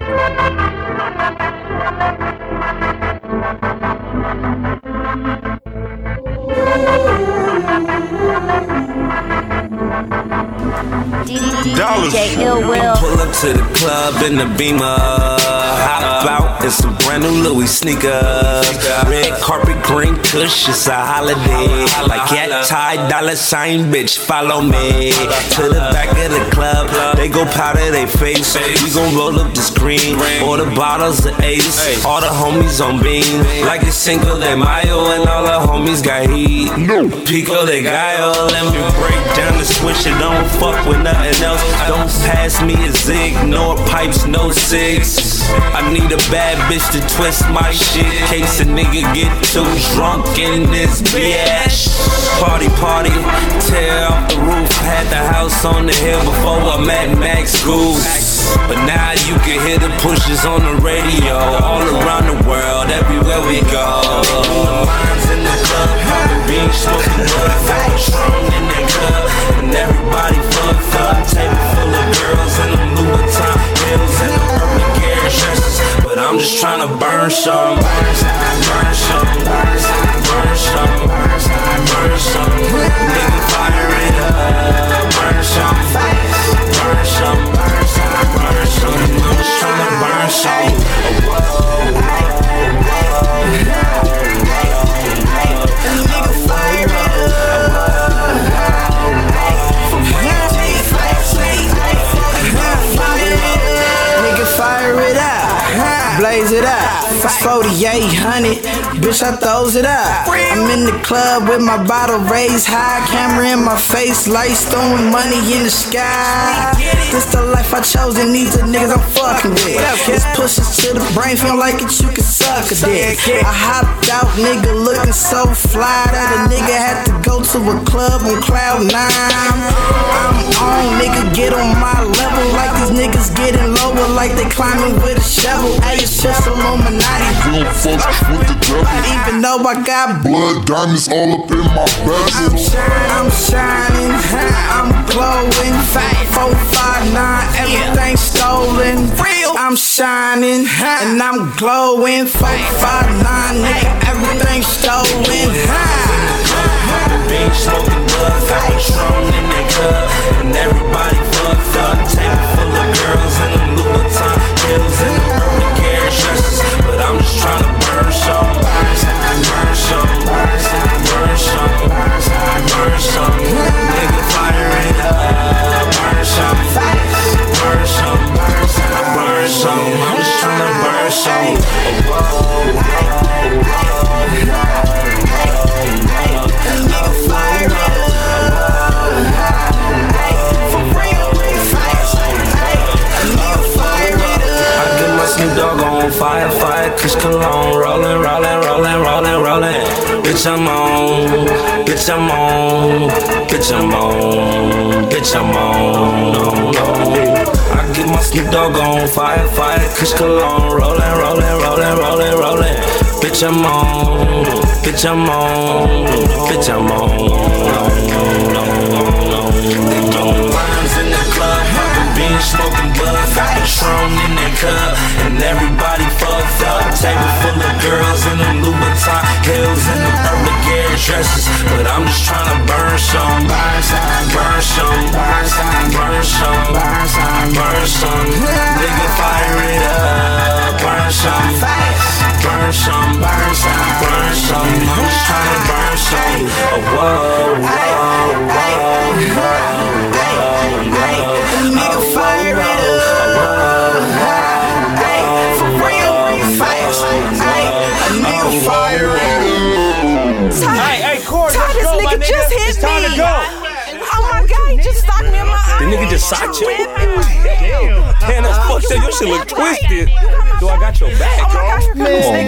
DJ Ill Will. Pull up to the club in the Beamer, hop out in some brand new Louis sneakers. Red carpet, green kush, it's a holiday. Like cat tie, dollar sign, bitch, follow me to the back of the club. They go powder they face. We gon' roll up the screen, order bottles of Ace. All the homies on beam, like it's Cinco de Mayo, and all the homies got heat. Pico de Gallo, let me break down the switch and don't fuck with nothing else. Don't pass me a zig, no pipes, no cigs. I need a bad bitch to twist my shit, case a nigga get too drunk in this bitch. Party, party, tear off the roof. Had the house on the hill before I met Max Goose. But now you can hear the pushes on the radio, all around the world, everywhere we go. Lines in the club, poppin' beans, smoking wood, Patron in the club, and everybody fucked up. Table full of girls in them Louboutin heels and them urban gear dresses. But I'm just tryna burn some, burn some, burn some, burn some. Nigga fire it up, burn some, burn some, burn some. I'm just tryna burn some. Nigga fire it up. Blaze it up, 4800, bitch I throws it up. I'm in the club with my bottle raised high, camera in my face, lights throwing money in the sky. This the life I chose and these the niggas I'm fucking with. This pushes to the brain, feel like it you can suck a dick. I hopped out, nigga looking so fly that a nigga had to go to a club on cloud 9. I'm on, nigga, get on my level like these niggas getting lower, like they climbing with a shovel. Ay, it's just Illuminati. We don't fuck with the devil. Even though I got blood diamonds all up in my bezel. I'm shining, I'm glowing. 459, everything stolen. I'm shining and I'm glowing. 459, nigga, everything stolen. Being smoking blood, Patron in the club, and everybody fucked up. Table full of girls in them Louboutin heels and them urban gear dresses. But I'm just tryna burn some, burn some, burn some, burn some. Nigga fire it up, burn some, burn some, burn some. I'm just tryna burn some. Snoop Dogg on fire, fire, Chris Cologne, rollin', rollin', rollin', rollin', rollin'. Bitch, I'm on, bitch, I'm on, bitch, I'm on, bitch, I'm on, no, no. I get my Snoop Dogg on fire, fire, Chris Cologne, rollin', rollin', rollin', rollin', rollin'. Bitch, I'm on, bitch, I'm on, bitch, I'm on, no, no, no, no. Lines in the club, poppin' beans, smoking blood, Patron in the cup, and everybody fucked up. Table full of girls in them Louboutin heels and them urban gear dresses. But I'm just tryna burn some, burn some, burn some, burn some, burn some. Nigga fire it up, burn some, burn some, burn some, burn some. I'm just tryna burn some. Oh, whoa, whoa, whoa, whoa, whoa. Nigga fire it up. Hey, Corey, Todd, this go, nigga just hit it's time me. to go. Oh my God, he just socked me in my eye. The nigga just socked you? Damn, that's fucked up. Your shit look twisted. Do I got your back, Oh my God, here comes this nigga.